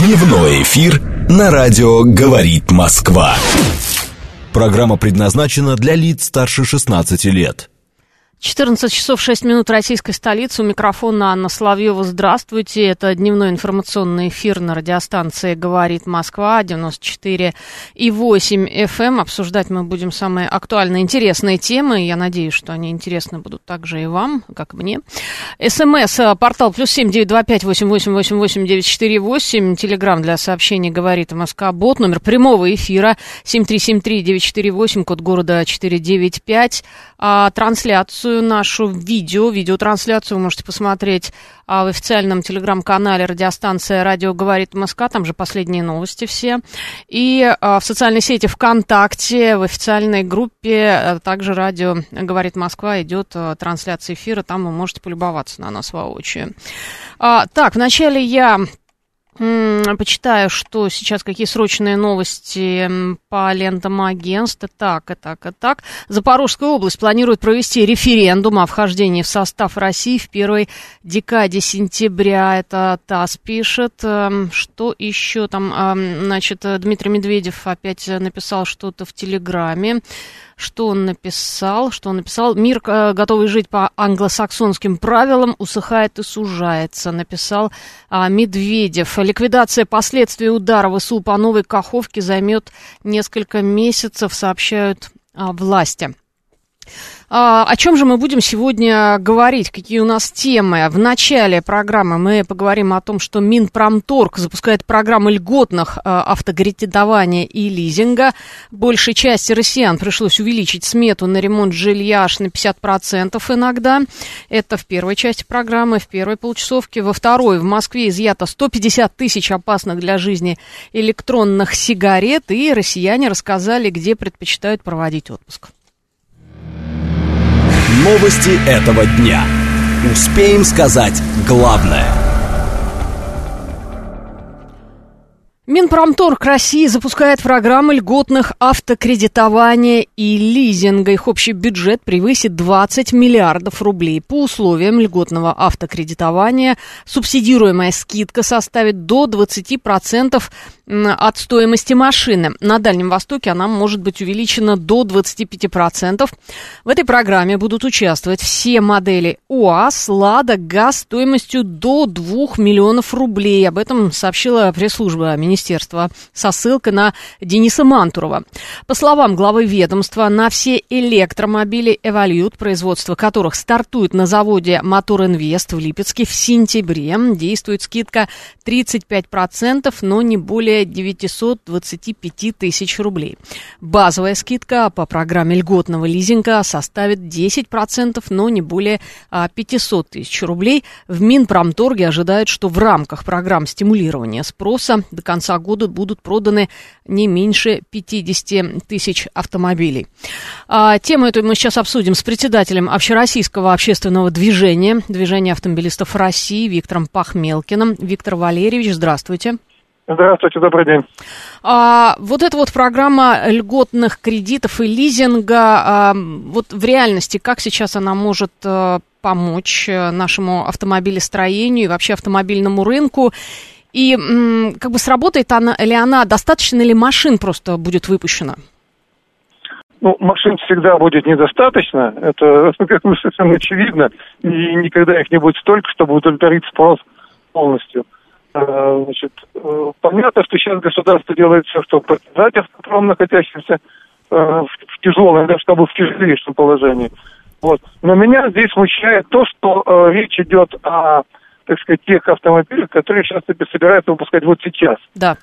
Дневной эфир на радио «Говорит Москва». Программа предназначена для лиц старше 16 лет. 14 часов 6 минут российской столицы. У микрофона Анна Соловьева. Здравствуйте. Это дневной информационный эфир на радиостанции «Говорит Москва», 94,8 FM. Обсуждать мы будем самые актуальные, интересные темы. Я надеюсь, что они интересны будут также и вам, как и мне. СМС, портал +7 925 88 88 948. Телеграм для сообщений «Говорит Москва». Бот, номер прямого эфира 7373948, код города 495. Трансляцию нашу, видеотрансляцию вы можете посмотреть в официальном телеграм-канале радиостанция «Радио говорит Москва», там же последние новости все. И в социальной сети ВКонтакте, в официальной группе, также «Радио говорит Москва» идет трансляция эфира, там вы можете полюбоваться на нас воочию. Так, вначале я почитаю, что сейчас, какие срочные новости по лентам агентств. Так. Запорожская область планирует провести референдум о вхождении в состав России в первой декаде сентября. Это ТАСС пишет. Что еще там? Значит, Дмитрий Медведев опять написал что-то в Телеграме. Что он написал? Мир, готовый жить по англосаксонским правилам, усыхает и сужается, написал Медведев. Ликвидация последствий удара ВСУ по Новой Каховке займет несколько месяцев, сообщают власти. О чем же мы будем сегодня говорить? Какие у нас темы? В начале программы мы поговорим о том, что Минпромторг запускает программы льготных автокредитования и лизинга. Большей части россиян пришлось увеличить смету на ремонт жилья аж на 50% иногда. Это в первой части программы, в первой полчасовке. Во второй в Москве изъято 150 тысяч опасных для жизни электронных сигарет, и россияне рассказали, где предпочитают проводить отпуск. Новости этого дня. Успеем сказать главное. Минпромторг России запускает программы льготных автокредитования и лизинга. Их общий бюджет превысит 20 миллиардов рублей. По условиям льготного автокредитования субсидируемая скидка составит до 20% от стоимости машины. На Дальнем Востоке она может быть увеличена до 25%. В этой программе будут участвовать все модели УАЗ, Лада, ГАЗ стоимостью до 2 миллионов рублей. Об этом сообщила пресс-служба министерства со ссылкой на Дениса Мантурова. По словам главы ведомства, на все электромобили «Эволют», производство которых стартует на заводе «Мотор Инвест» в Липецке в сентябре, действует скидка 35%, но не более 925 тысяч рублей. Базовая скидка по программе льготного лизинга составит 10%, но не более 500 тысяч рублей. В Минпромторге ожидают, что в рамках программ стимулирования спроса до конца года будут проданы не меньше 50 тысяч автомобилей. Тему эту мы сейчас обсудим с председателем Общероссийского общественного движения автомобилистов России Виктором Пахмелкиным. Виктор Валерьевич, здравствуйте. Здравствуйте, добрый день. Вот эта вот программа льготных кредитов и лизинга, вот в реальности, как сейчас она может помочь нашему автомобилестроению и вообще автомобильному рынку? И как бы сработает ли она, достаточно ли машин просто будет выпущено? Машин всегда будет недостаточно, это как бы совершенно очевидно, и никогда их не будет столько, чтобы удовлетворить спрос полностью. Значит, понятно, что сейчас государство делает все, чтобы поддержать автопром, находящимся в тяжелом, даже чтобы в тяжелейшем положении. Вот. Но меня здесь смущает то, что речь идет о, так сказать, тех автомобилях, которые сейчас собираются выпускать вот сейчас. Да.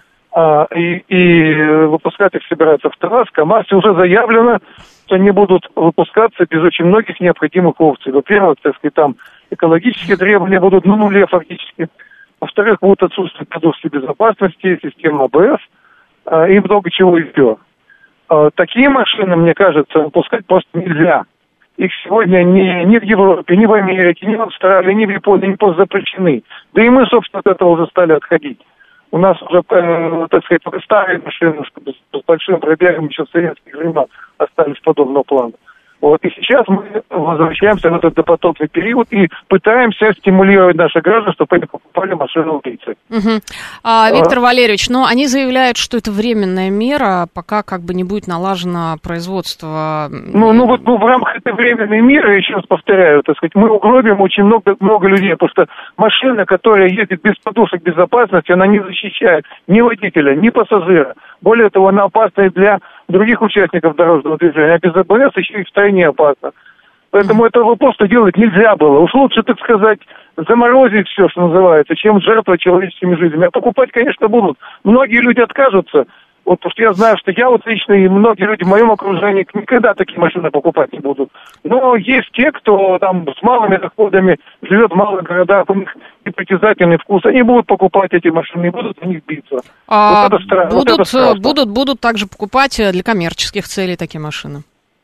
И выпускать их собираются в ТАСС, КамАЗ, и уже заявлено, что они будут выпускаться без очень многих необходимых опций. Во-первых, так сказать, там экологические требования будут на нуле фактически. Во-вторых, будут отсутствовать подушки безопасности, система АБС и много чего еще. Такие машины, мне кажется, выпускать просто нельзя. Их сегодня ни в Европе, ни в Америке, ни в Австралии, ни в Японии не просто запрещены. Да и мы, собственно, от этого уже стали отходить. У нас уже, так сказать, старые машины с большим пробегом еще в советских времен остались подобного плана. Вот, и сейчас мы возвращаемся в этот допотопный период и пытаемся стимулировать наших граждан, чтобы они покупали машины-убийцы. Виктор Валерьевич, но они заявляют, что это временная мера, пока как бы не будет налажено производство. В рамках этой временной меры, еще раз повторяю, так сказать, мы угробим очень много людей, потому что машина, которая ездит без подушек безопасности, она не защищает ни водителя, ни пассажира. Более того, она опасна и для других участников дорожного движения, а без АБС еще и втройне опасно. Поэтому этого просто делать нельзя было. Уж лучше, так сказать, заморозить все, что называется, чем жертвовать человеческими жизнями. А покупать, конечно, будут. Многие люди откажутся. Вот, потому что я знаю, что я вот лично и многие люди в моем окружении никогда такие машины покупать не будут. Но есть те, кто там с малыми доходами живет в малых городах, у них непритязательный вкус, они будут покупать эти машины и будут в них биться. Вот это страшно. Будут также покупать для коммерческих целей такие машины.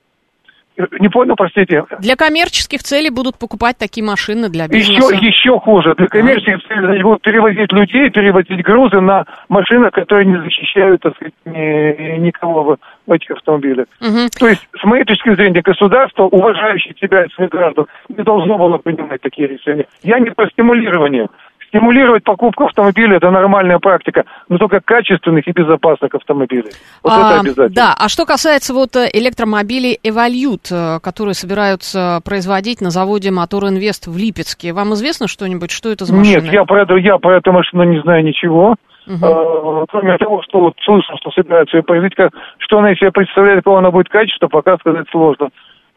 Не понял, простите. Для коммерческих целей будут покупать такие машины для бизнеса. Еще хуже. Для коммерческих целей они будут перевозить людей, перевозить грузы на машинах, которые не защищают, так сказать, никого в этих автомобилях. То есть, с моей точки зрения, государство, уважающее себя и своих граждан, не должно было принимать такие решения. Я не про стимулирование. Стимулировать покупку автомобиля – это нормальная практика, но только качественных и безопасных автомобилей. Вот это обязательно. Да, а что касается вот электромобилей Evolute, которые собираются производить на заводе Мотор Инвест в Липецке, вам известно что-нибудь, что это за машина? Нет, я про эту машину не знаю ничего. Кроме того, что вот слышал, что собираются ее производить, что она из себя представляет, какого она будет качество, пока сказать сложно.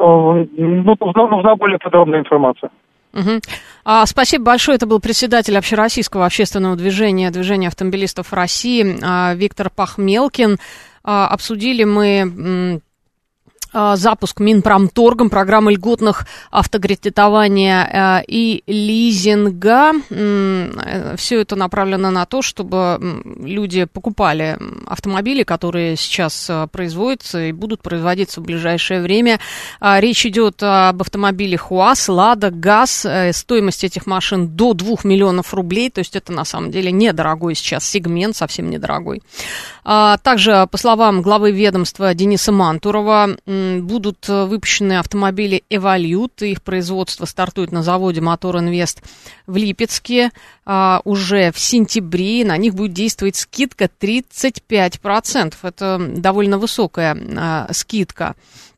Нужна более подробная информация. Спасибо большое. Это был председатель общероссийского общественного движения автомобилистов России Виктор Пахмелкин. Обсудили мы запуск Минпромторгом программы льготных автокредитования и лизинга. Все это направлено на то, чтобы люди покупали автомобили, которые сейчас производятся и будут производиться в ближайшее время. Речь идет об автомобилях УАЗ, Лада, ГАЗ. Стоимость этих машин до 2 миллионов рублей. То есть это на самом деле недорогой сейчас сегмент, совсем недорогой. Также, по словам главы ведомства Дениса Мантурова, будут выпущены автомобили Evolute. Их производство стартует на заводе Мотор Инвест в Липецке уже в сентябре. На них будет действовать скидка 35%. Это довольно высокая скидка.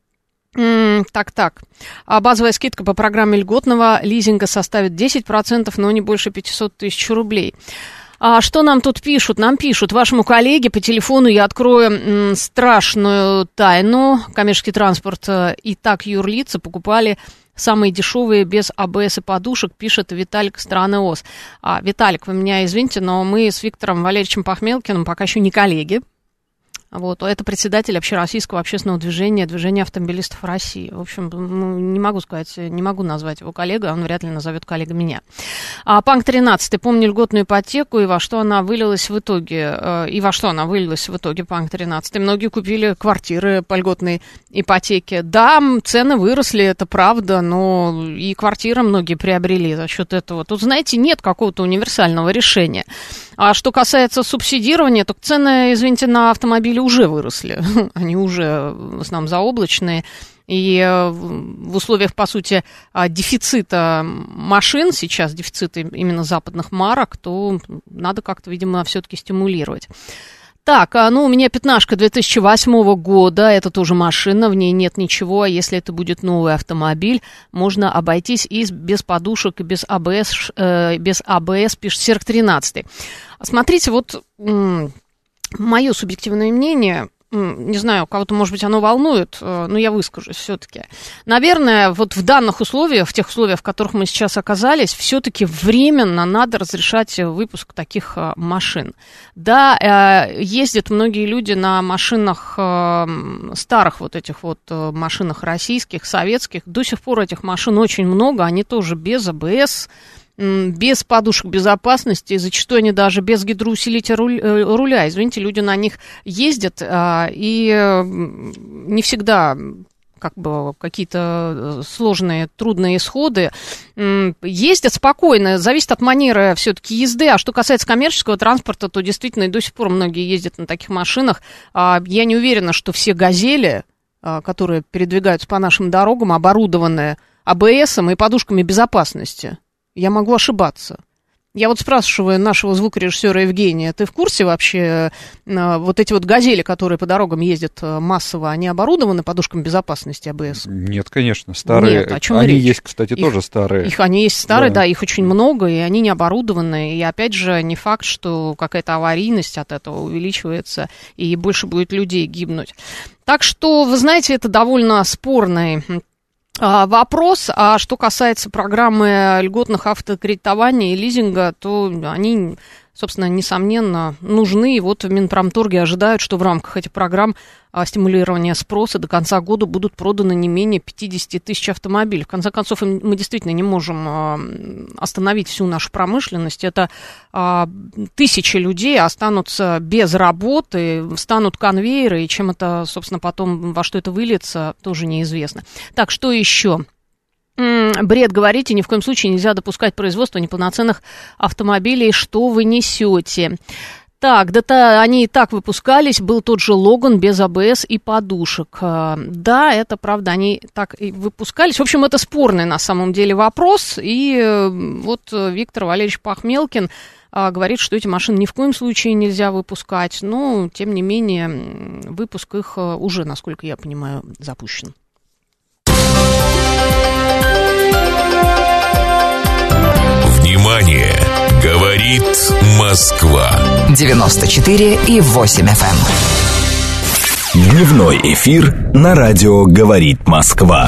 Базовая скидка по программе льготного лизинга составит 10%, но не больше 500 тысяч рублей. Что нам тут пишут? Нам пишут: вашему коллеге по телефону я открою страшную тайну. Коммерческий транспорт и так юрлица покупали самые дешевые без АБС и подушек, пишет Виталик Страны ОС. Виталик, вы меня извините, но мы с Виктором Валерьевичем Пахмелкиным пока еще не коллеги. Вот, это председатель общероссийского общественного движения автомобилистов России. В общем, не могу назвать его коллегой, он вряд ли назовет коллегой меня. Панк 13. Помню льготную ипотеку и во что она вылилась в итоге. Панк 13. Многие купили квартиры по льготной ипотеке. Да, цены выросли, это правда, но и квартиры многие приобрели за счет этого. Тут, знаете, нет какого-то универсального решения. А что касается субсидирования, то цены, извините, на автомобили уже выросли. Они уже в основном заоблачные. И в условиях, по сути, дефицита машин, сейчас дефицита именно западных марок, то надо как-то, видимо, все-таки стимулировать. Так, у меня пятнашка 2008 года, это тоже машина, в ней нет ничего, а если это будет новый автомобиль, можно обойтись и без подушек, и без АБС, пишет Серк 13. Смотрите, вот мое субъективное мнение, не знаю, кого-то, может быть, оно волнует, но я выскажусь все-таки. Наверное, вот в данных условиях, в тех условиях, в которых мы сейчас оказались, все-таки временно надо разрешать выпуск таких машин. Да, ездят многие люди на машинах, старых вот этих вот машинах российских, советских. До сих пор этих машин очень много, они тоже без АБС, без подушек безопасности, зачастую они даже без гидроусилителя руля. Извините, люди на них ездят, и не всегда как бы какие-то сложные, трудные исходы. Ездят спокойно, зависит от манеры все-таки езды. А что касается коммерческого транспорта, то действительно и до сих пор многие ездят на таких машинах. Я не уверена, что все «Газели» которые передвигаются по нашим дорогам, оборудованные АБСом и подушками безопасности. Я могу ошибаться. Я вот спрашиваю нашего звукорежиссера Евгения, ты в курсе вообще, вот эти вот «Газели», которые по дорогам ездят массово, они оборудованы подушками безопасности АБС? Нет, конечно, старые. Нет, о чем они речь? есть, кстати, тоже старые. Они есть старые, да, их очень много, и они не оборудованы. И опять же, не факт, что какая-то аварийность от этого увеличивается, и больше будет людей гибнуть. Так что, вы знаете, это довольно спорный вопрос. А что касается программы льготных автокредитований и лизинга, то они, собственно, несомненно, нужны. И вот в Минпромторге ожидают, что в рамках этих программ стимулирования спроса до конца года будут проданы не менее 50 тысяч автомобилей. В конце концов, мы действительно не можем остановить всю нашу промышленность. Это тысячи людей останутся без работы, встанут конвейеры, и чем это, собственно, потом, во что это выльется, тоже неизвестно. Так, что еще? Бред, говорите, ни в коем случае нельзя допускать производство неполноценных автомобилей. Что вы несете? Так, да-то они и так выпускались, был тот же Логан без АБС и подушек. Да, это правда, они так и выпускались. В общем, это спорный на самом деле вопрос. И вот Виктор Валерьевич Пахмелкин говорит, что эти машины ни в коем случае нельзя выпускать. Но, тем не менее, выпуск их уже, насколько я понимаю, запущен. Внимание! Говорит Москва. 94,8 FM. Дневной эфир на радио «Говорит Москва».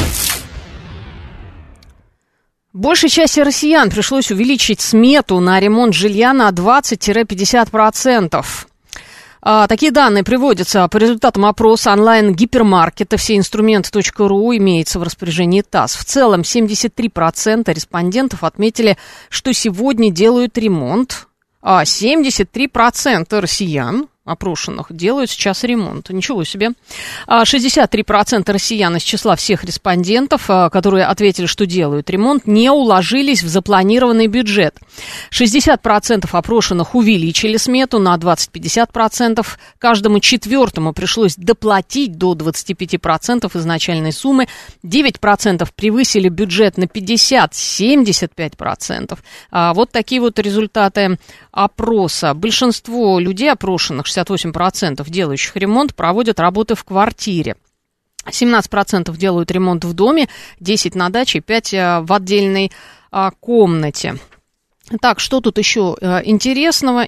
Большей части россиян пришлось увеличить смету на ремонт жилья на 20-50%. Такие данные приводятся по результатам опроса онлайн-гипермаркета всеинструменты.ру, имеется в распоряжении ТАСС. В целом 73% респондентов отметили, что сегодня делают ремонт, а 73% россиян опрошенных делают сейчас ремонт. Ничего себе. 63% россиян из числа всех респондентов, которые ответили, что делают ремонт, не уложились в запланированный бюджет. 60% опрошенных увеличили смету на 20-50%. Каждому четвертому пришлось доплатить до 25% изначальной суммы. 9% превысили бюджет на 50-75%. Вот такие вот результаты опроса. Большинство людей опрошенных, 68% делающих ремонт, проводят работы в квартире. 17% делают ремонт в доме, 10% на даче, 5% в отдельной комнате. Так, что тут еще интересного?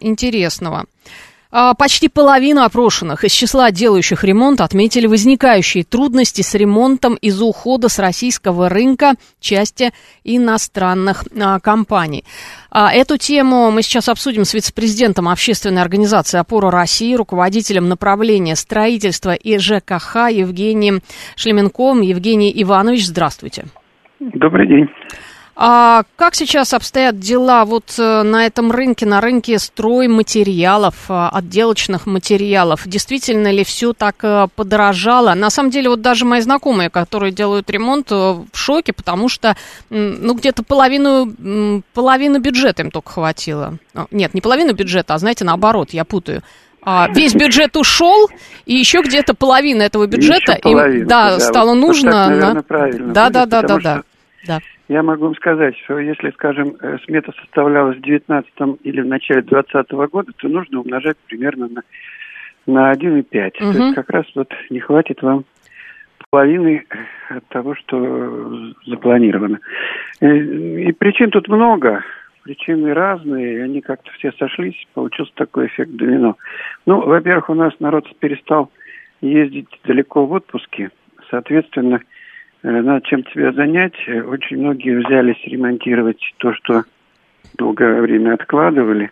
Почти половина опрошенных из числа делающих ремонт отметили возникающие трудности с ремонтом из-за ухода с российского рынка части иностранных компаний. Эту тему мы сейчас обсудим с вице-президентом общественной организации «Опора России», руководителем направления строительства и ЖКХ Евгением Шлеменковым. Евгений Иванович, здравствуйте. Добрый день. А как сейчас обстоят дела вот на этом рынке, на рынке стройматериалов, отделочных материалов? Действительно ли все так подорожало? На самом деле, вот даже мои знакомые, которые делают ремонт, в шоке, потому что, где-то половину бюджета им только хватило. Нет, не половину бюджета, а, знаете, наоборот, я путаю. Весь бюджет ушел, и еще где-то половина этого бюджета им, стало нужно. Вот так, наверное, правильно. Да. Я могу вам сказать, что если, скажем, смета составлялась в 2019 или в начале 2020 года, то нужно умножать примерно на 1,5. То есть как раз вот не хватит вам половины от того, что запланировано. И причин тут много. Причины разные, они как-то все сошлись, получился такой эффект домино. Во-первых, у нас народ перестал ездить далеко в отпуске, соответственно, надо чем-то себя занять. Очень многие взялись ремонтировать то, что долгое время откладывали.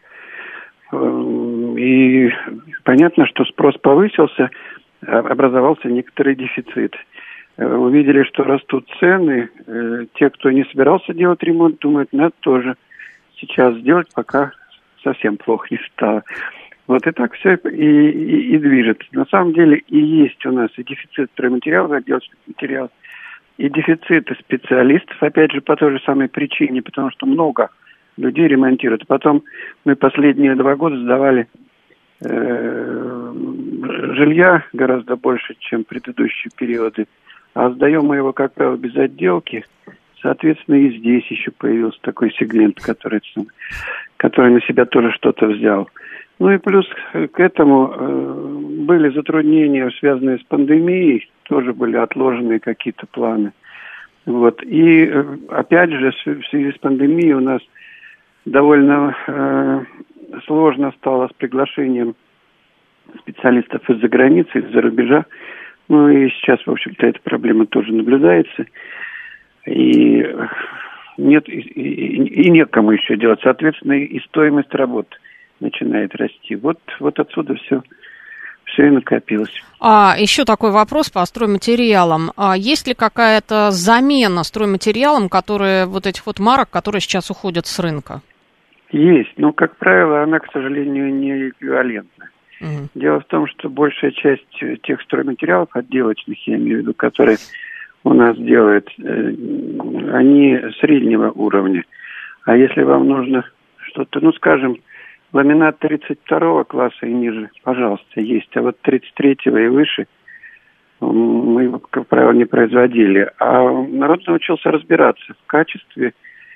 И понятно, что спрос повысился, образовался некоторый дефицит. Увидели, что растут цены. Те, кто не собирался делать ремонт, думают, надо тоже сейчас сделать, пока совсем плохо не стало. Вот и так все и движется. На самом деле и есть у нас и дефицит стройматериалов, отделочных материалов, и дефициты специалистов, опять же, по той же самой причине, потому что много людей ремонтируют. Потом мы последние 2 года сдавали жилья гораздо больше, чем предыдущие периоды, а сдаем мы его, как правило, без отделки. Соответственно, и здесь еще появился такой сегмент, который на себя тоже что-то взял. Ну и плюс к этому были затруднения, связанные с пандемией, тоже были отложены какие-то планы. Вот. И опять же, в связи с пандемией у нас довольно сложно стало с приглашением специалистов из-за границы, из-за рубежа. Ну и сейчас, в общем-то, эта проблема тоже наблюдается. И нет, и некому еще делать. Соответственно, и стоимость работ начинает расти. Вот отсюда все и накопилось. Еще такой вопрос по стройматериалам. Есть ли какая-то замена стройматериалам, вот этих вот марок, которые сейчас уходят с рынка? Есть, но, как правило, она, к сожалению, не эквивалентна. Угу. Дело в том, что большая часть тех стройматериалов, отделочных, я имею в виду, которые у нас делают, они среднего уровня. А если вам нужно что-то, скажем, ламинат 32 класса и ниже, пожалуйста, есть. А вот 33-го и выше мы его, как правило, не производили. А народ научился разбираться в качестве,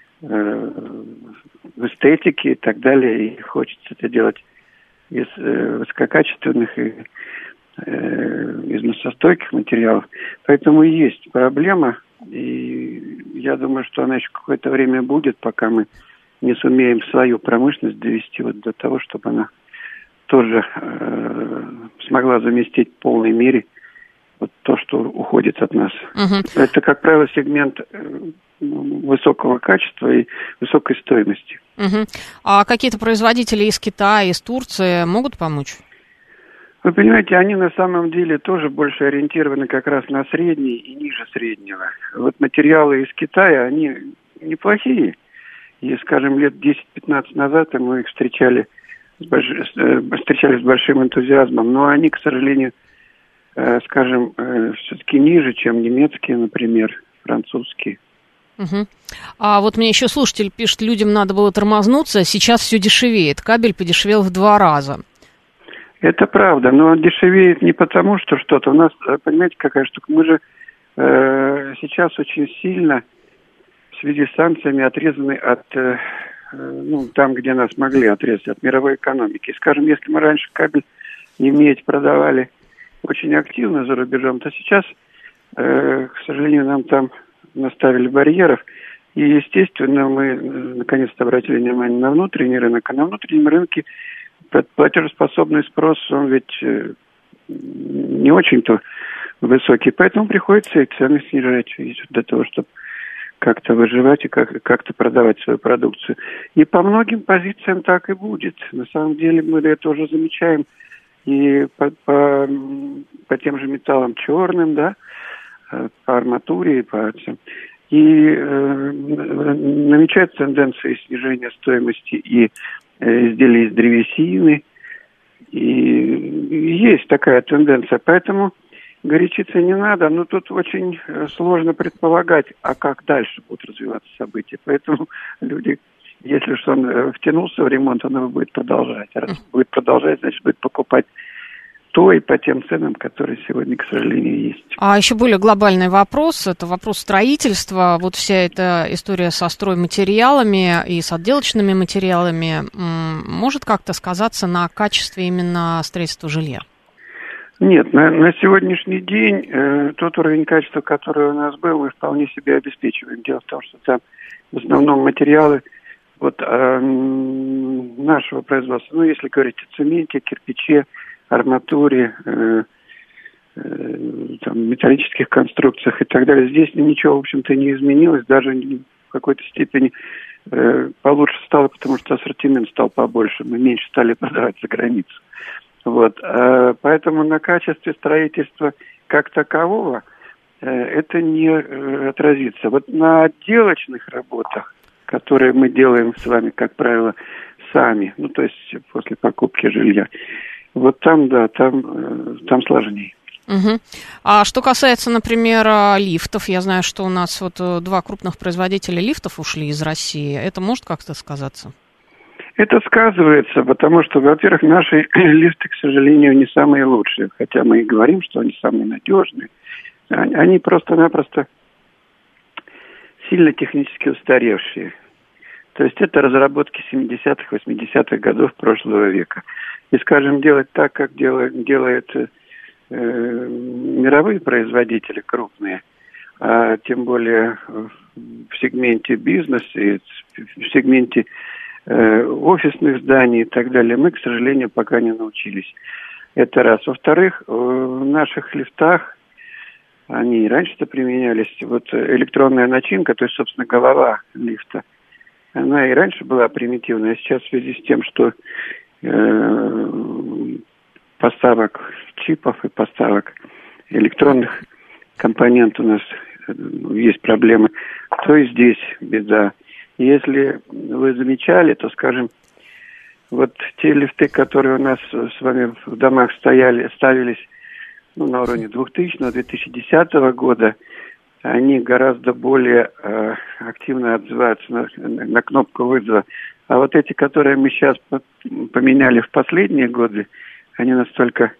в эстетике и так далее. И хочется это делать из высококачественных и износостойких материалов. Поэтому и есть проблема. И я думаю, что она еще какое-то время будет, пока мы не сумеем свою промышленность довести до того, чтобы она тоже смогла заместить в полной мере вот то, что уходит от нас. Угу. Это, как правило, сегмент высокого качества и высокой стоимости. Угу. А какие-то производители из Китая, из Турции могут помочь? Вы понимаете, они на самом деле тоже больше ориентированы как раз на средний и ниже среднего. Вот материалы из Китая, они неплохие. И, скажем, лет 10-15 назад мы их встречали с большим энтузиазмом. Но они, к сожалению, скажем, все-таки ниже, чем немецкие, например, французские. Угу. А вот мне еще слушатель пишет, людям надо было тормознуться, сейчас все дешевеет. Кабель подешевел в 2 раза. Это правда, но дешевеет не потому, что что-то. У нас, понимаете, какая штука? Мы же сейчас очень сильно в связи с санкциями отрезаны от, там, где нас могли отрезать, от мировой экономики. Скажем, если мы раньше кабель и медь продавали очень активно за рубежом, то сейчас, к сожалению, нам там наставили барьеров. И, естественно, мы наконец-то обратили внимание на внутренний рынок. А на внутреннем рынке платежеспособный спрос, он ведь не очень-то высокий. Поэтому приходится и цены снижать для того, чтобы как-то выживать и как-то продавать свою продукцию. И по многим позициям так и будет. На самом деле мы это уже замечаем и по тем же металлам черным, да, по арматуре и по всем. И намечается тенденция снижения стоимости и изделий из древесины. И есть такая тенденция. Поэтому горячиться не надо. Но тут очень сложно предполагать, а как дальше будут развиваться события. Поэтому люди, если что он втянулся в ремонт, он его будет продолжать. А раз будет продолжать, значит, будет покупать то и по тем ценам, которые сегодня, к сожалению, есть. А еще более глобальный вопрос, это вопрос строительства. Вот вся эта история со стройматериалами и с отделочными материалами может как-то сказаться на качестве именно строительства жилья? Нет, на сегодняшний день тот уровень качества, который у нас был, мы вполне себе обеспечиваем. Дело в том, что там в основном материалы нашего производства, если говорить о цементе, кирпиче, арматуре, металлических конструкциях и так далее. Здесь ничего, в общем-то, не изменилось, даже в какой-то степени получше стало, потому что ассортимент стал побольше, мы меньше стали продавать за границу. Поэтому на качестве строительства как такового это не отразится. На отделочных работах, которые мы делаем с вами, как правило, сами, то есть после покупки жилья, там сложнее. Угу. А что касается, например, лифтов, я знаю, что у нас 2 крупных производителя лифтов ушли из России. Это может как-то сказаться? Это сказывается, потому что, во-первых, наши лифты, к сожалению, не самые лучшие. Хотя мы и говорим, что они самые надежные. Они просто-напросто сильно технически устаревшие. То есть это разработки 70-х, 80-х годов прошлого века. И, скажем, делать так, как делают мировые производители крупные, а тем более в сегменте бизнеса и в сегменте офисных зданий и так далее, мы, к сожалению, пока не научились. Это раз. Во-вторых, в наших лифтах, они и раньше-то применялись, вот электронная начинка, то есть, собственно, голова лифта, она и раньше была примитивная, а сейчас в связи с тем, что поставок чипов и поставок электронных компонентов у нас есть проблемы, то и здесь беда. Если вы замечали, то, скажем, вот те лифты, которые у нас с вами в домах ставились на уровне 2000-2010 года, они гораздо более активно отзываются на кнопку вызова. А вот эти, которые мы сейчас поменяли в последние годы, они настолько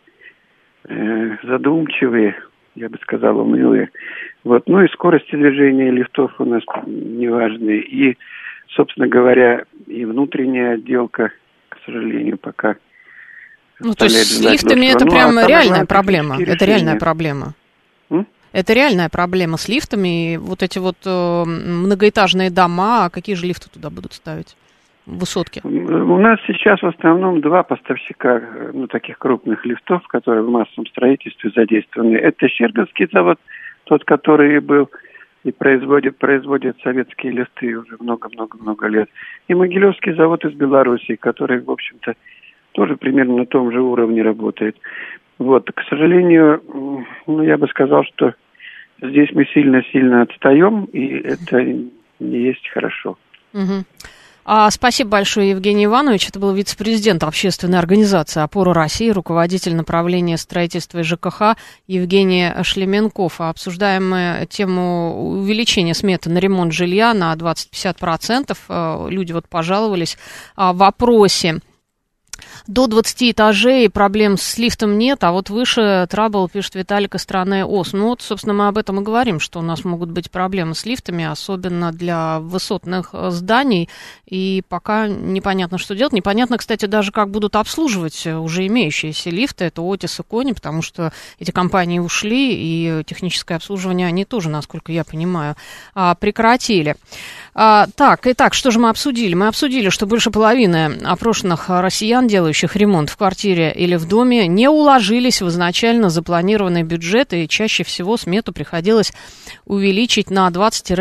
задумчивые, я бы сказал, унылые. Вот. Ну и скорости движения лифтов у нас неважные. И, собственно говоря, и внутренняя отделка, к сожалению, пока... Ну, то есть с лифтами это прям реальная проблема. Это реальная проблема. Это реальная проблема с лифтами. Вот эти вот многоэтажные дома, какие же лифты туда будут ставить? Высотки. У нас сейчас в основном два поставщика, таких крупных лифтов, которые в массовом строительстве задействованы. Это Щербинский завод, тот, который был и производит советские лифты уже много-много-много лет. И Могилевский завод из Белоруссии, который, в общем-то, тоже примерно на том же уровне работает. Вот, к сожалению, я бы сказал, что здесь мы сильно-сильно отстаем, и это не есть хорошо. Угу. Спасибо большое, Евгений Иванович. Это был вице-президент общественной организации «Опора России», руководитель направления строительства и ЖКХ Евгений Шлеменков. Обсуждаем мы тему увеличения сметы на ремонт жилья на 20-50%. Люди вот пожаловались в вопросе. До 20 этажей проблем с лифтом нет, а вот выше трабл, пишет Виталий Костроне ОС. Ну вот, собственно, мы об этом и говорим, что у нас могут быть проблемы с лифтами, особенно для высотных зданий, и пока непонятно, что делать. Непонятно, кстати, даже как будут обслуживать уже имеющиеся лифты, это Отис и Кони, потому что эти компании ушли, и техническое обслуживание они тоже, насколько я понимаю, прекратили. Итак, что же мы обсудили? Мы обсудили, что больше половины опрошенных россиян, делающих ремонт в квартире или в доме, не уложились в изначально запланированный бюджет, и чаще всего смету приходилось увеличить на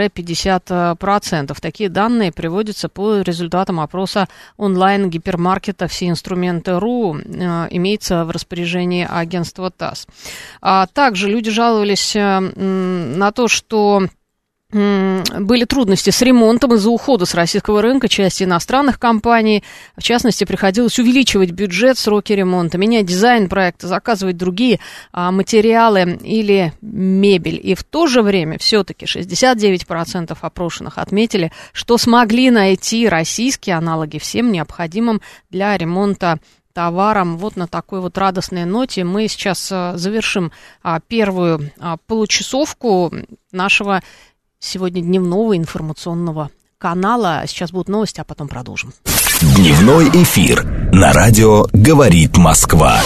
20-50%. Такие данные приводятся по результатам опроса онлайн-гипермаркета «Всеинструменты.ру», имеется в распоряжении агентства ТАСС. Также люди жаловались на то, что были трудности с ремонтом из-за ухода с российского рынка части иностранных компаний. В частности, приходилось увеличивать бюджет, сроки ремонта, менять дизайн проекта, заказывать другие материалы или мебель. И в то же время все-таки 69% опрошенных отметили, что смогли найти российские аналоги всем необходимым для ремонта товаром. Вот на такой вот радостной ноте мы сейчас завершим первую получасовку нашего сегодня дневного информационного канала. Сейчас будут новости, а потом продолжим. Дневной эфир на радио «Говорит Москва».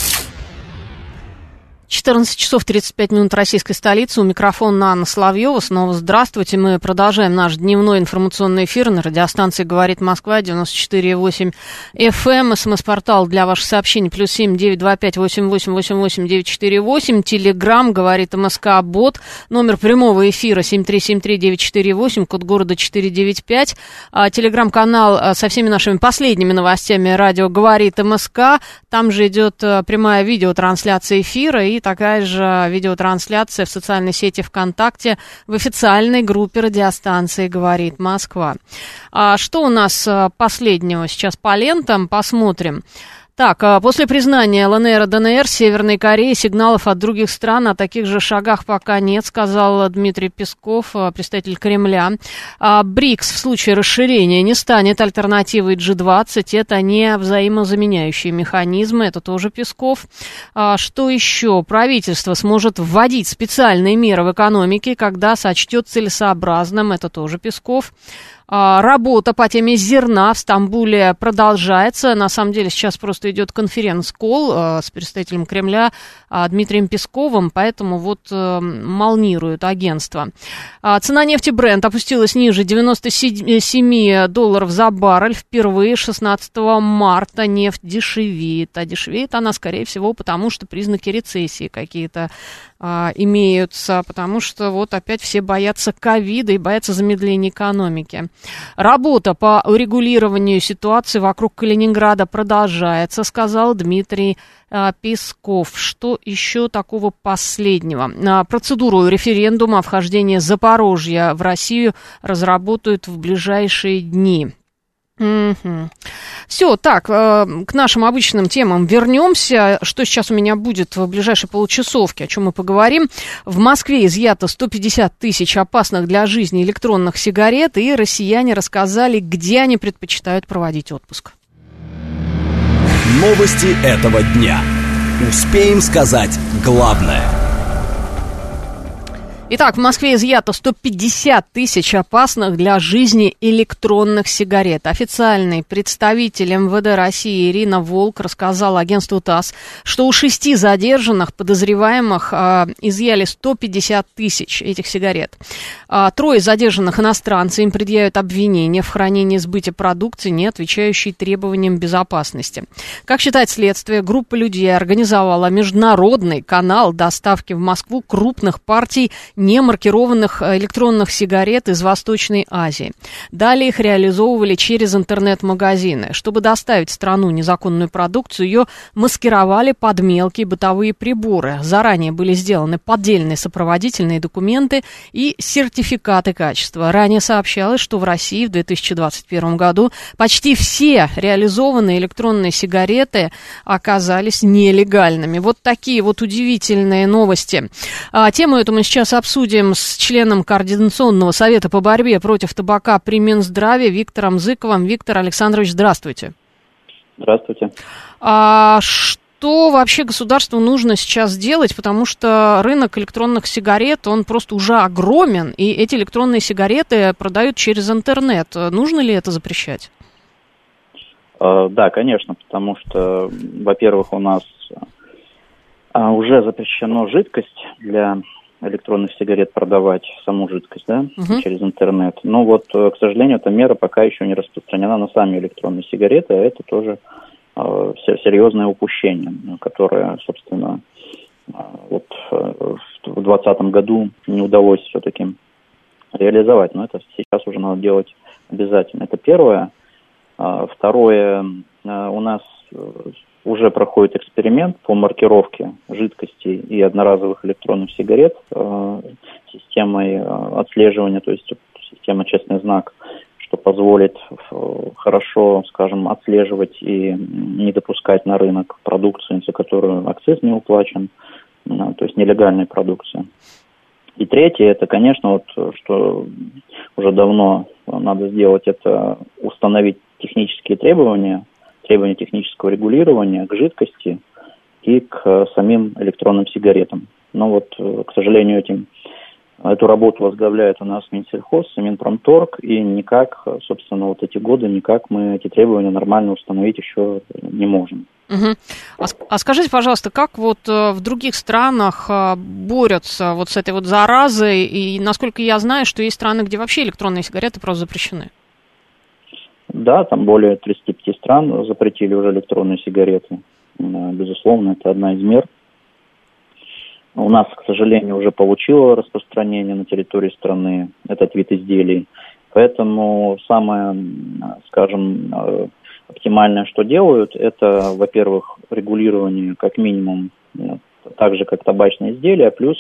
14 часов 35 минут российской столицы. У микрофона Анна Соловьева. Снова здравствуйте. Мы продолжаем наш дневной информационный эфир на радиостанции «Говорит Москва», 94,8 FM. СМС-портал для ваших сообщений +7 925 8888 948. Телеграм «Говорит МСК» бот. Номер прямого эфира 7373948, код города 495. Телеграм-канал со всеми нашими последними новостями радио «Говорит МСК». Там же идет прямая видеотрансляция эфира и такая же видеотрансляция в социальной сети ВКонтакте в официальной группе радиостанции «Говорит Москва». Что у нас последнего сейчас по лентам? Посмотрим. Так, после признания ЛНР и ДНР Северной Кореи сигналов от других стран о таких же шагах пока нет, сказал Дмитрий Песков, представитель Кремля. БРИКС в случае расширения не станет альтернативой G20, это не взаимозаменяющие механизмы, это тоже Песков. Что еще? Правительство сможет вводить специальные меры в экономике, когда сочтет целесообразным, это тоже Песков. Работа по теме зерна в Стамбуле продолжается. На самом деле сейчас просто идет конференц-колл с представителем Кремля Дмитрием Песковым, поэтому вот молнирует агентство. Цена нефти Brent опустилась ниже $97 за баррель. Впервые 16 марта нефть дешевеет. А дешевеет она, скорее всего, потому что признаки рецессии какие-то имеются, потому что вот опять все боятся ковида и боятся замедления экономики. Работа по урегулированию ситуации вокруг Калининграда продолжается, сказал Дмитрий Песков. Что еще такого последнего? Процедуру референдума о вхождении Запорожья в Россию разработают в ближайшие дни. Угу. Все, так, к нашим обычным темам вернемся. Что сейчас у меня будет в ближайшей получасовке, о чем мы поговорим. В Москве изъято 150 тысяч опасных для жизни электронных сигарет, и россияне рассказали, где они предпочитают проводить отпуск. Новости этого дня. Успеем сказать главное. Итак, в Москве изъято 150 тысяч опасных для жизни электронных сигарет. Официальный представитель МВД России Ирина Волк рассказала агентству ТАСС, что у 6 задержанных подозреваемых изъяли 150 тысяч этих сигарет. 3 задержанных иностранцы, им предъявят обвинения в хранении и сбыте продукции, не отвечающей требованиям безопасности. Как считает следствие, группа людей организовала международный канал доставки в Москву крупных партий немаркированных электронных сигарет из Восточной Азии. Далее их реализовывали через интернет-магазины. Чтобы доставить в страну незаконную продукцию, ее маскировали под мелкие бытовые приборы. Заранее были сделаны поддельные сопроводительные документы и сертификаты качества. Ранее сообщалось, что в России в 2021 году почти все реализованные электронные сигареты оказались нелегальными. Вот такие вот удивительные новости. Тему эту мы сейчас обсудим с членом Координационного совета по борьбе против табака при Минздраве Виктором Зыковым. Виктор Александрович, здравствуйте. Здравствуйте. Что вообще государству нужно сейчас делать, потому что рынок электронных сигарет, он просто уже огромен, и эти электронные сигареты продают через интернет. Нужно ли это запрещать? Да, конечно, потому что, во-первых, у нас уже запрещено жидкость для электронных сигарет продавать, саму жидкость, да, через интернет. Но вот, к сожалению, эта мера пока еще не распространена на сами электронные сигареты, а это тоже серьезное упущение, которое, собственно, вот в 2020 году не удалось все-таки реализовать. Но это сейчас уже надо делать обязательно. Это первое. Второе, у нас уже проходит эксперимент по маркировке жидкостей и одноразовых электронных сигарет системой отслеживания, то есть система «Честный знак», что позволит хорошо, скажем, отслеживать и не допускать на рынок продукцию, за которую акциз не уплачен, то есть нелегальной продукции. И третье, это, конечно, вот что уже давно надо сделать, это установить технические требования технического регулирования к жидкости и к самим электронным сигаретам. Но вот, к сожалению, эту работу возглавляет у нас Минсельхоз, Минпромторг, и никак, собственно, вот эти годы, никак мы эти требования нормально установить еще не можем. А скажите, пожалуйста, как вот в других странах борются вот с этой вот заразой, и насколько я знаю, что есть страны, где вообще электронные сигареты просто запрещены? Да, там более 35 стран запретили уже электронные сигареты. Безусловно, это одна из мер. У нас, к сожалению, уже получило распространение на территории страны этот вид изделий. Поэтому самое, скажем, оптимальное, что делают, это, во-первых, регулирование как минимум, так же, как табачные изделия, плюс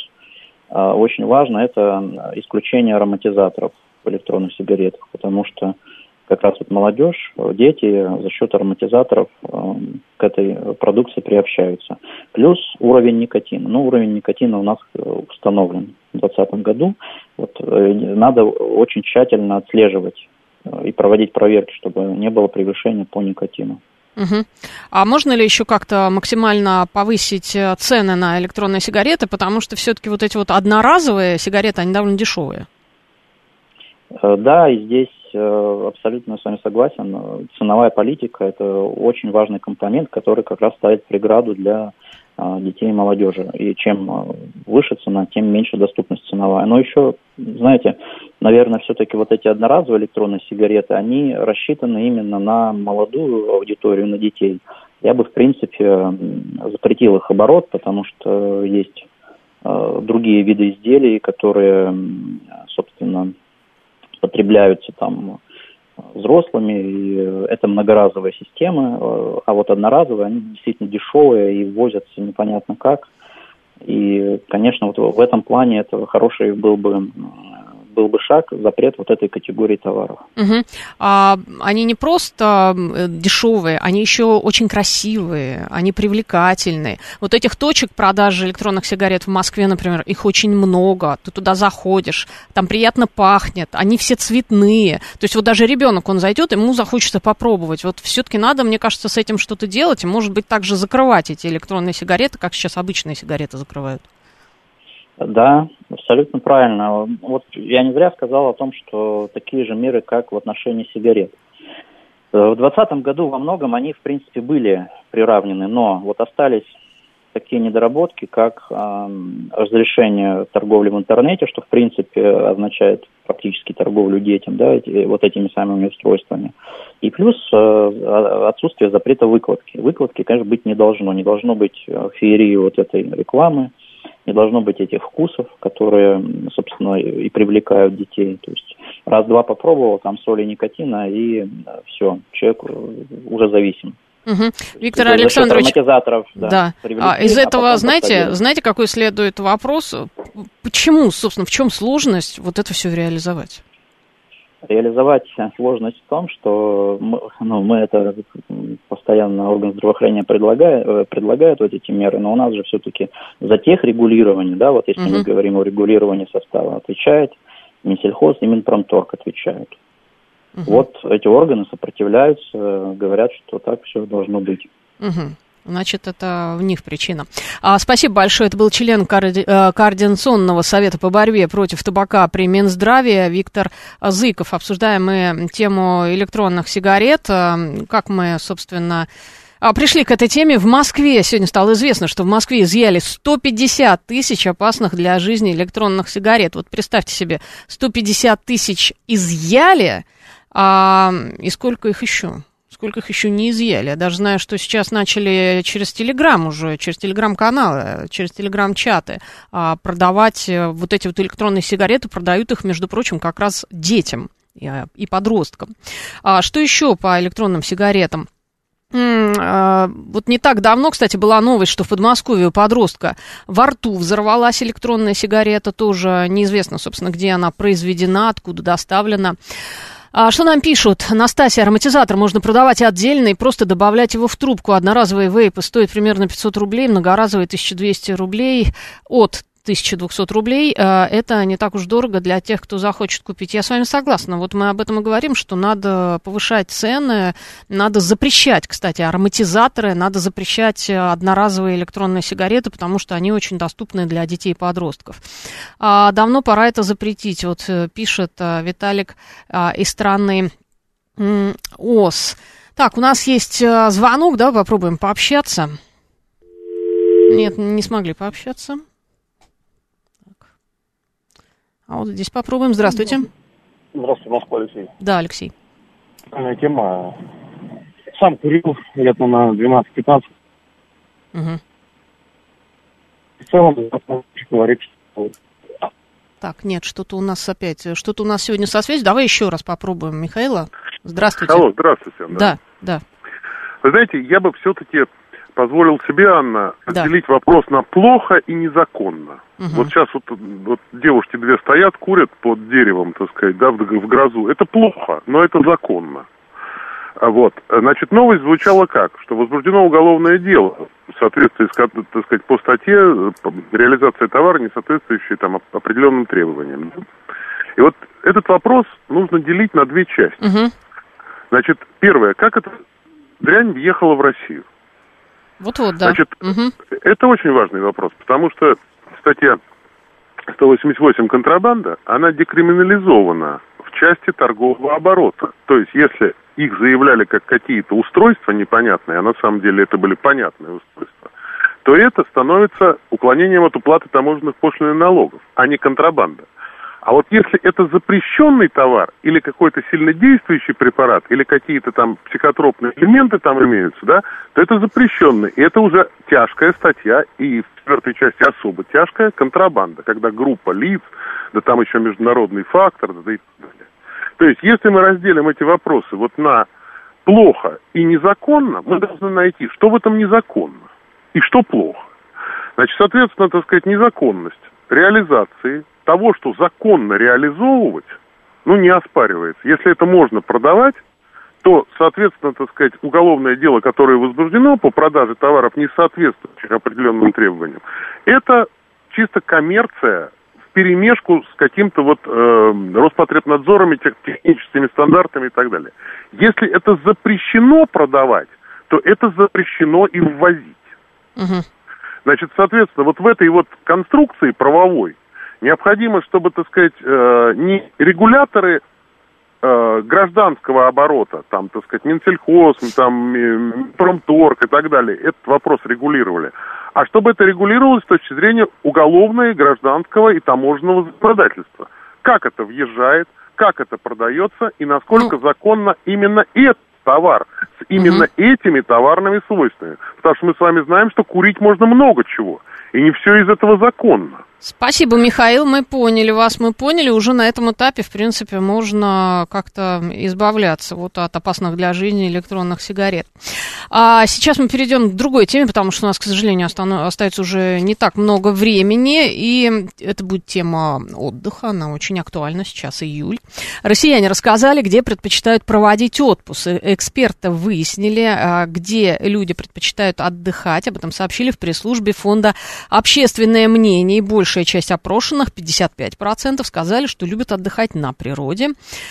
очень важно это исключение ароматизаторов в электронных сигаретах, потому что как раз вот молодежь, дети за счет ароматизаторов к этой продукции приобщаются. Плюс уровень никотина. Ну, уровень никотина у нас установлен в 2020 году. Вот, надо очень тщательно отслеживать и проводить проверки, чтобы не было превышения по никотину. Угу. А можно ли еще как-то максимально повысить цены на электронные сигареты, потому что все-таки вот эти вот одноразовые сигареты, они довольно дешевые? Да, и здесь абсолютно с вами согласен. Ценовая политика – это очень важный компонент, который как раз ставит преграду для детей и молодежи. И чем выше цена, тем меньше доступность ценовая. Но еще, знаете, наверное, все-таки вот эти одноразовые электронные сигареты, они рассчитаны именно на молодую аудиторию, на детей. Я бы, в принципе, запретил их оборот, потому что есть другие виды изделий, которые, собственно, потребляются там взрослыми, и это многоразовые системы, а вот одноразовые, они действительно дешевые и возятся непонятно как. И, конечно, вот в этом плане это хороший был бы шаг, запрет вот этой категории товаров. Угу. А они не просто дешевые, они еще очень красивые, они привлекательные. Вот этих точек продажи электронных сигарет в Москве, например, их очень много. Ты туда заходишь, там приятно пахнет, они все цветные. То есть вот даже ребенок, он зайдет, ему захочется попробовать. Вот все-таки надо, мне кажется, с этим что-то делать, и, может быть, также закрывать эти электронные сигареты, как сейчас обычные сигареты закрывают. Да, абсолютно правильно. Вот я не зря сказал о том, что такие же меры, как в отношении сигарет. В 2020 году во многом они, в принципе, были приравнены, но вот остались такие недоработки, как разрешение торговли в интернете, что, в принципе, означает практически торговлю детям, да, вот этими самыми устройствами. И плюс отсутствие запрета выкладки. Выкладки, конечно, быть не должно. Не должно быть феерии вот этой рекламы. Не должно быть этих вкусов, которые, собственно, и привлекают детей. То есть раз-два попробовал, там соли, никотина, и все, человек уже зависим. Угу. Виктор Александрович, да. Из этого, знаете, какой следует вопрос? Почему, собственно, в чем сложность вот это все реализовать? Реализовать сложность в том, что мы это постоянно орган здравоохранения предлагает вот эти меры, но у нас же все-таки за техрегулирование, да, вот если мы говорим о регулировании состава, отвечает Минсельхоз и Минпромторг отвечают. Вот эти органы сопротивляются, говорят, что так все должно быть. Значит, это в них причина. Спасибо большое. Это был член Координационного совета по борьбе против табака при Минздраве Виктор Зыков. Обсуждаем мы тему электронных сигарет. Как мы, собственно, пришли к этой теме. В Москве сегодня стало известно, что в Москве изъяли 150 тысяч опасных для жизни электронных сигарет. Вот представьте себе, 150 тысяч изъяли, и сколько их еще? Сколько их еще не изъяли. Я даже знаю, что сейчас начали через Телеграм уже, через Телеграм-каналы, через Телеграм-чаты продавать вот эти вот электронные сигареты, продают их, между прочим, как раз детям и подросткам. Что еще по электронным сигаретам? Вот не так давно, кстати, была новость, что в Подмосковье у подростка во рту взорвалась электронная сигарета, тоже неизвестно, собственно, где она произведена, откуда доставлена. Что нам пишут? Настасья, ароматизатор можно продавать отдельно и просто добавлять его в трубку. Одноразовые вейпы стоят примерно 500 рублей, многоразовые 1200 рублей от 1200 рублей. Это не так уж дорого для тех, кто захочет купить. Я с вами согласна. Вот мы об этом и говорим, что надо повышать цены, надо запрещать, кстати, ароматизаторы, надо запрещать одноразовые электронные сигареты, потому что они очень доступны для детей и подростков. Давно пора это запретить. Вот пишет Виталик из страны ОС. Так, у нас есть звонок, да, попробуем пообщаться. Нет, не смогли пообщаться. А вот здесь попробуем. Здравствуйте. Здравствуйте, Москва, Алексей. Да, Алексей. Тема. Сам курил лет на 12-15. Угу. В целом, говорит, что... Так, нет, что-то у нас сегодня со связью. Давай еще раз попробуем. Михаила, здравствуйте. Алло, здравствуйте. Да. Вы знаете, я бы все-таки позволил себе, Анна, разделить вопрос на плохо и незаконно. Вот сейчас вот девушки две стоят, курят под деревом, так сказать, да, в грозу. Это плохо, но это законно. Вот. Значит, новость звучала как? Что возбуждено уголовное дело в соответствии, так сказать, по статье реализация товара, не соответствующей там определенным требованиям. И вот этот вопрос нужно делить на две части. Угу. Значит, первое, как эта дрянь въехала в Россию? Вот-вот, да. Значит, это очень важный вопрос, потому что статья 188 «Контрабанда», она декриминализована в части торгового оборота. То есть, если их заявляли как какие-то устройства непонятные, а на самом деле это были понятные устройства, то это становится уклонением от уплаты таможенных пошлин и налогов, а не контрабанда. А вот если это запрещенный товар или какой-то сильнодействующий препарат, или какие-то там психотропные элементы там имеются, да, то это запрещенный. И это уже тяжкая статья, и в четвертой части особо тяжкая контрабанда, когда группа лиц, да там еще международный фактор, да и так далее. То есть, если мы разделим эти вопросы вот на плохо и незаконно, мы должны найти, что в этом незаконно и что плохо. Значит, соответственно, так сказать, незаконность реализации того, что законно реализовывать, не оспаривается. Если это можно продавать, то, соответственно, так сказать, уголовное дело, которое возбуждено по продаже товаров, не соответствующих определенным требованиям, это чисто коммерция вперемешку с каким-то Роспотребнадзором, техническими стандартами и так далее. Если это запрещено продавать, то это запрещено и ввозить. Угу. Значит, соответственно, вот в этой вот конструкции правовой необходимо, чтобы, так сказать, не регуляторы гражданского оборота, там, так сказать, Минсельхоз, там, Промторг и так далее, этот вопрос регулировали, а чтобы это регулировалось с точки зрения уголовного, гражданского и таможенного законодательства. Как это въезжает, как это продается и насколько законно именно этот товар с именно этими товарными свойствами. Потому что мы с вами знаем, что курить можно много чего, и не все из этого законно. Спасибо, Михаил, мы поняли вас, уже на этом этапе, в принципе, можно как-то избавляться от опасных для жизни электронных сигарет. А сейчас мы перейдем к другой теме, потому что у нас, к сожалению, остается уже не так много времени, и это будет тема отдыха, она очень актуальна, сейчас июль. Россияне рассказали, где предпочитают проводить отпуск. Эксперты выяснили, где люди предпочитают отдыхать, об этом сообщили в пресс-службе фонда «Общественное мнение», и большая часть опрошенных, 55%, сказали, что любят отдыхать на природе.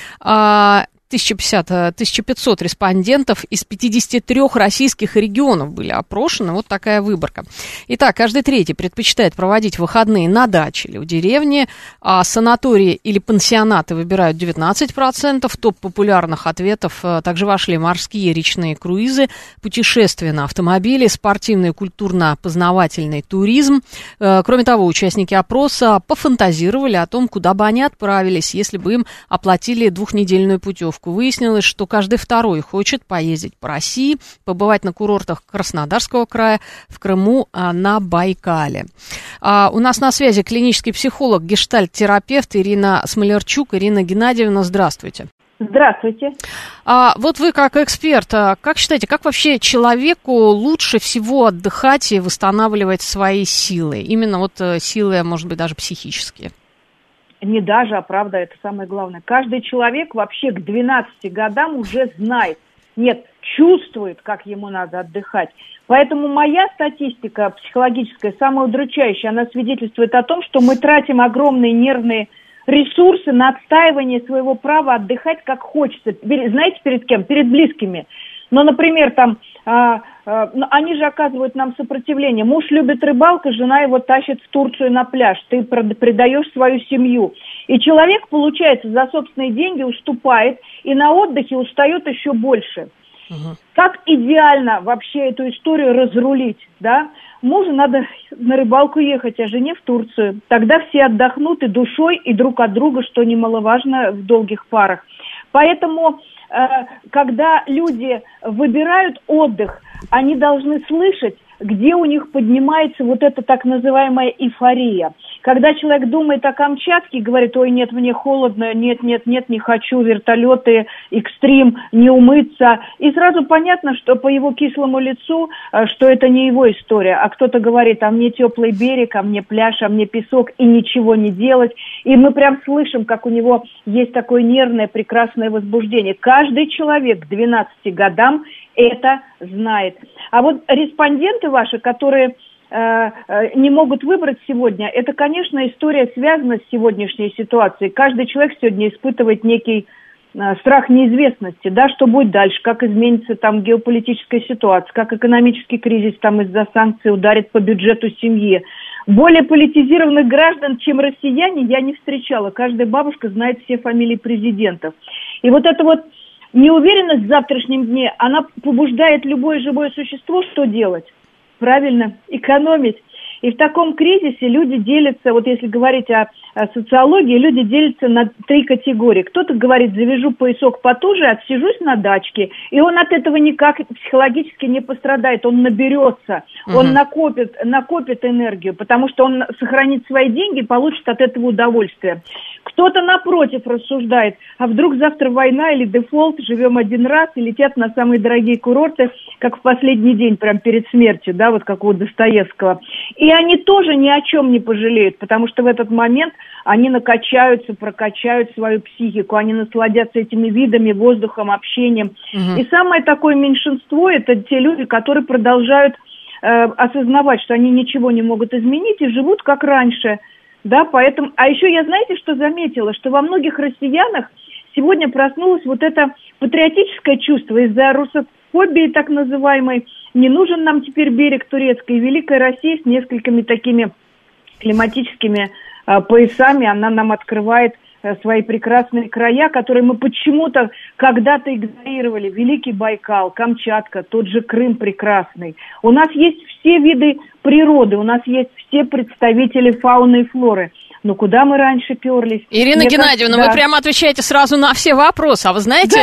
1500 респондентов из 53 российских регионов были опрошены. Вот такая выборка. Итак, каждый третий предпочитает проводить выходные на даче или в деревне, а санатории или пансионаты выбирают 19%. В топ популярных ответов также вошли морские речные круизы, путешествия на автомобиле, спортивный и культурно-познавательный туризм. Кроме того, участники опроса пофантазировали о том, куда бы они отправились, если бы им оплатили двухнедельную путевку. Выяснилось, что каждый второй хочет поездить по России, побывать на курортах Краснодарского края, в Крыму, на Байкале. У нас на связи клинический психолог, гештальт-терапевт Ирина Смолярчук. Ирина Геннадьевна, здравствуйте. Здравствуйте. Вот вы как эксперт, как считаете, как вообще человеку лучше всего отдыхать и восстанавливать свои силы? Именно силы, может быть, даже психические. Не даже, а правда, это самое главное. Каждый человек вообще к 12 годам уже знает, чувствует, как ему надо отдыхать. Поэтому моя статистика психологическая, самая удручающая, она свидетельствует о том, что мы тратим огромные нервные ресурсы на отстаивание своего права отдыхать как хочется. Знаете, перед кем? Перед близкими. Например, они же оказывают нам сопротивление. Муж любит рыбалку, жена его тащит в Турцию на пляж. Ты предаешь свою семью. И человек, получается, за собственные деньги уступает, и на отдыхе устает еще больше. Как идеально вообще эту историю разрулить, да? Мужу надо на рыбалку ехать, а жене в Турцию. Тогда все отдохнут и душой, и друг от друга, что немаловажно в долгих парах. Поэтому, когда люди выбирают отдых, они должны слышать, где у них поднимается эта так называемая эйфория. Когда человек думает о Камчатке и говорит, ой, нет, мне холодно, нет, не хочу, вертолеты, экстрим, не умыться. И сразу понятно, что по его кислому лицу, что это не его история. А кто-то говорит, а мне теплый берег, а мне пляж, а мне песок, и ничего не делать. И мы прям слышим, как у него есть такое нервное, прекрасное возбуждение. Каждый человек к 12 годам это знает. А вот респонденты ваши, которые не могут выбрать сегодня, это, конечно, история связана с сегодняшней ситуацией. Каждый человек сегодня испытывает некий страх неизвестности, да, что будет дальше, как изменится там геополитическая ситуация, как экономический кризис там из-за санкций ударит по бюджету семьи. Более политизированных граждан, чем россияне, я не встречала. Каждая бабушка знает все фамилии президентов. И вот эта вот неуверенность в завтрашнем дне, она побуждает любое живое существо что делать? Правильно, экономить. И в таком кризисе люди делятся, вот если говорить о социологии, люди делятся на 3 категории. Кто-то говорит, завяжу поясок потуже, отсижусь на дачке, и он от этого никак психологически не пострадает, он наберется, он накопит энергию, потому что он сохранит свои деньги и получит от этого удовольствие. Кто-то, напротив, рассуждает, а вдруг завтра война или дефолт, живем один раз и летят на самые дорогие курорты, как в последний день, прям перед смертью, да, вот как у Достоевского. И они тоже ни о чем не пожалеют, потому что в этот момент они накачаются, прокачают свою психику, они насладятся этими видами, воздухом, общением. И самое такое меньшинство – это те люди, которые продолжают осознавать, что они ничего не могут изменить и живут как раньше. Да, поэтому, а еще я, знаете, что заметила, что во многих россиянах сегодня проснулось вот это патриотическое чувство из-за русофобии так называемой. Не нужен нам теперь берег турецкий. Великая Россия с несколькими такими климатическими поясами, она нам открывает свои прекрасные края, которые мы почему-то когда-то игнорировали. Великий Байкал, Камчатка, тот же Крым прекрасный. У нас есть все виды природы, у нас есть все представители фауны и флоры. Но куда мы раньше перлись? Ирина Геннадьевна, вы прямо отвечаете сразу на все вопросы. А вы знаете,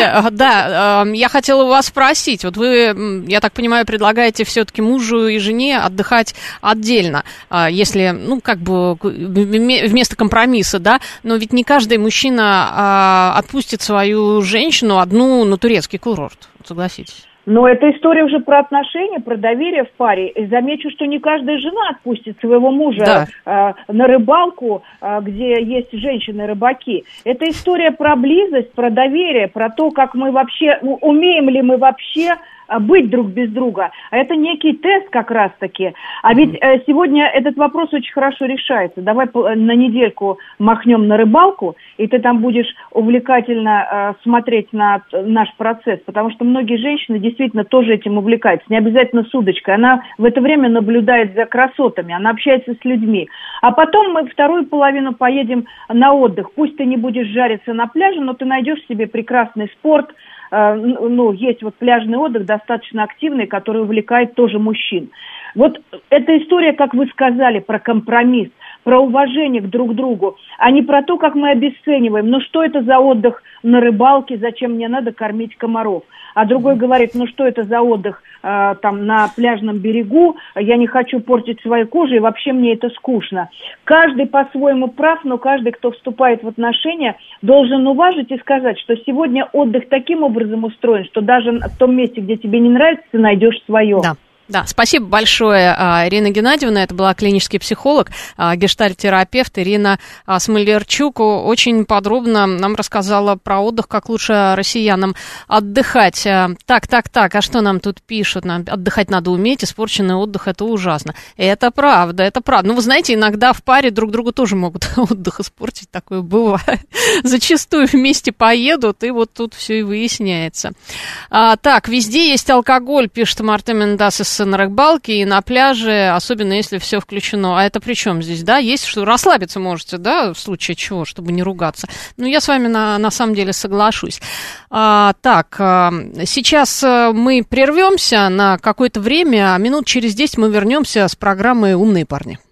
я хотела у вас спросить. Вот вы, я так понимаю, предлагаете все-таки мужу и жене отдыхать отдельно, если, ну, как бы вместо компромисса, да? Но ведь не каждый мужчина отпустит свою женщину одну на турецкий курорт, согласитесь. Но эта история уже про отношения, про доверие в паре. И замечу, что не каждая жена отпустит своего мужа на рыбалку, где есть женщины-рыбаки. Это история про близость, про доверие, про то, как мы вообще, умеем ли мы вообще быть друг без друга. А это некий тест как раз-таки. А ведь сегодня этот вопрос очень хорошо решается. Давай на недельку махнем на рыбалку, и ты там будешь увлекательно смотреть на наш процесс, потому что многие женщины действительно тоже этим увлекаются. Не обязательно с удочкой. Она в это время наблюдает за красотами, она общается с людьми. А потом мы вторую половину поедем на отдых. Пусть ты не будешь жариться на пляже, но ты найдешь себе прекрасный спорт. Ну, есть вот пляжный отдых достаточно активный, который увлекает тоже мужчин. Вот эта история, как вы сказали, про компромисс, про уважение к друг другу, а не про то, как мы обесцениваем. Ну, что это за отдых на рыбалке, зачем мне надо кормить комаров? А другой говорит, ну, что это за отдых там на пляжном берегу, я не хочу портить свою кожу, и вообще мне это скучно. Каждый по-своему прав, но каждый, кто вступает в отношения, должен уважить и сказать, что сегодня отдых таким образом устроен, что даже в том месте, где тебе не нравится, ты найдешь свое. Да, спасибо большое, Ирина Геннадьевна. Это была клинический психолог, гештальт-терапевт Ирина Смолярчук. Очень подробно нам рассказала про отдых, как лучше россиянам отдыхать. Так, а что нам тут пишут? Отдыхать надо уметь, испорченный отдых – это ужасно. Это правда. Ну, вы знаете, иногда в паре друг другу тоже могут отдых испортить, такое бывает. Зачастую вместе поедут, и вот тут все и выясняется. Так, везде есть алкоголь, пишет Марта Мендас на рыбалке и на пляже, особенно если все включено. А это при чем здесь, да? Есть, что расслабиться можете, да, в случае чего, чтобы не ругаться. Ну, я с вами на самом деле соглашусь. Сейчас мы прервемся на какое-то время, а минут через 10 мы вернемся с программой «Умные парни».